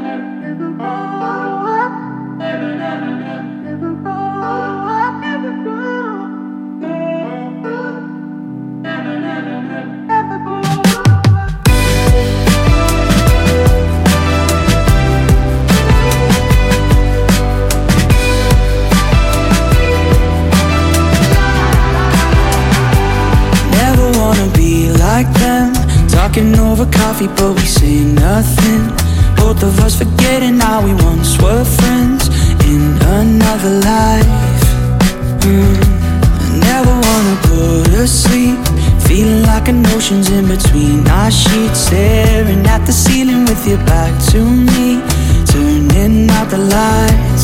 Like them, talking over coffee but we say nothing. Both of us forgetting how we once were friends in another life. I never wanna go to sleep, feeling like an ocean's in between our sheets. Staring at the ceiling with your back to me, turning out the lights.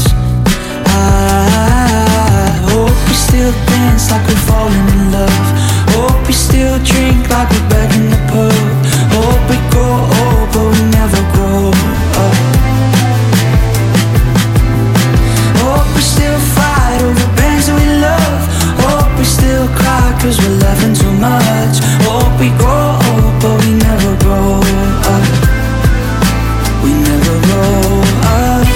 I hope we still dance like we're falling in love. Hope we still drink like we're back in the pub. Hope we grow old but we never grow up. Hope we still fight over bands that we love. Hope we still cry cause we're laughing too much. Hope we grow old but we never grow up. We never grow up.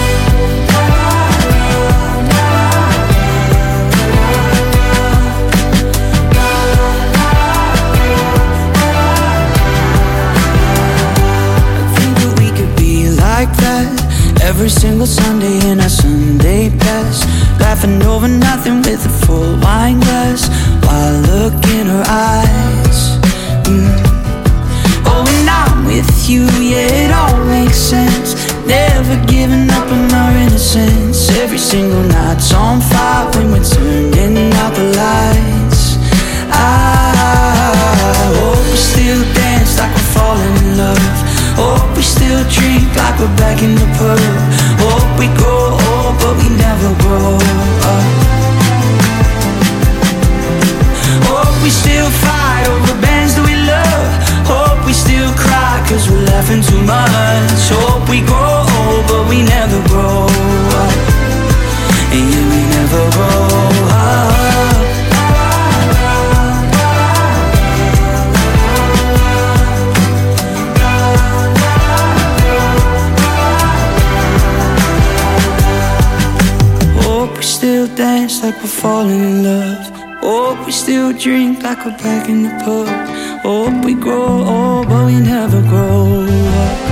Like that every single Sunday in our Sunday best, laughing over nothing with a full wine glass while I look in her eyes. Oh, when I'm with you, yeah, it all makes sense. Never giving up on our innocence. Every single night's on fire when we're turning out the lights. I hope we still dance like we're falling in love. Hope we still drink like we're back in the pub. Hope we grow old but we never grow up. Hope we still fight over bands that we love. Hope we still cry cause we're laughing too much. Hope we grow old but we never grow up. And yeah, we never grow up. Still dance like we're falling in love. Hope we still drink like we're back in the pub. Hope we grow old but we never grow up.